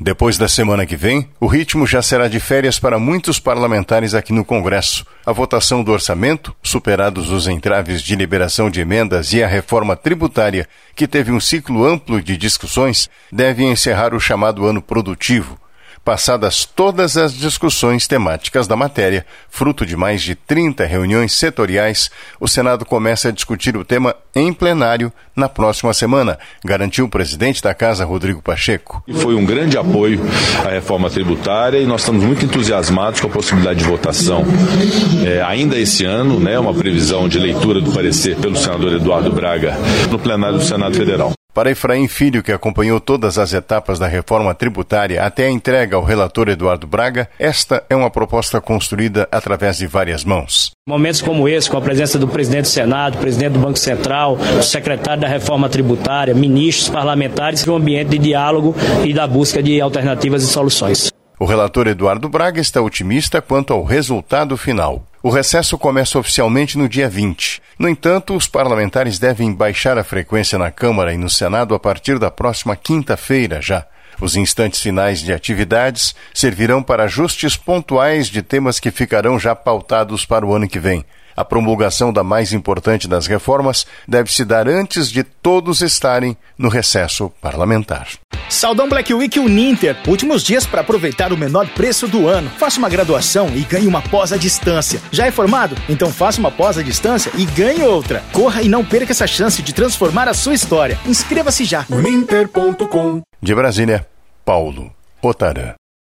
Depois da semana que vem, o ritmo já será de férias para muitos parlamentares aqui no Congresso. A votação do orçamento, superados os entraves de liberação de emendas e a reforma tributária, que teve um ciclo amplo de discussões, deve encerrar o chamado ano produtivo. Passadas todas as discussões temáticas da matéria, fruto de mais de 30 reuniões setoriais, o Senado começa a discutir o tema em plenário na próxima semana, garantiu o presidente da Casa, Rodrigo Pacheco. Foi um grande apoio à reforma tributária e nós estamos muito entusiasmados com a possibilidade de votação ainda esse ano, uma previsão de leitura do parecer pelo senador Eduardo Braga no plenário do Senado Federal. Para Efraim Filho, que acompanhou todas as etapas da reforma tributária até a entrega ao relator Eduardo Braga, esta é uma proposta construída através de várias mãos. Momentos como esse, com a presença do presidente do Senado, presidente do Banco Central, o secretário da reforma tributária, ministros, parlamentares, um ambiente de diálogo e da busca de alternativas e soluções. O relator Eduardo Braga está otimista quanto ao resultado final. O recesso começa oficialmente no dia 20. No entanto, os parlamentares devem baixar a frequência na Câmara e no Senado a partir da próxima quinta-feira já. Os instantes finais de atividades servirão para ajustes pontuais de temas que ficarão já pautados para o ano que vem. A promulgação da mais importante das reformas deve se dar antes de todos estarem no recesso parlamentar. Saldão Black Week Uninter. Últimos dias para aproveitar o menor preço do ano. Faça uma graduação e ganhe uma pós à distância. Já é formado? Então faça uma pós à distância e ganhe outra. Corra e não perca essa chance de transformar a sua história. Inscreva-se já. Uninter.com. De Brasília, Paulo Otarã.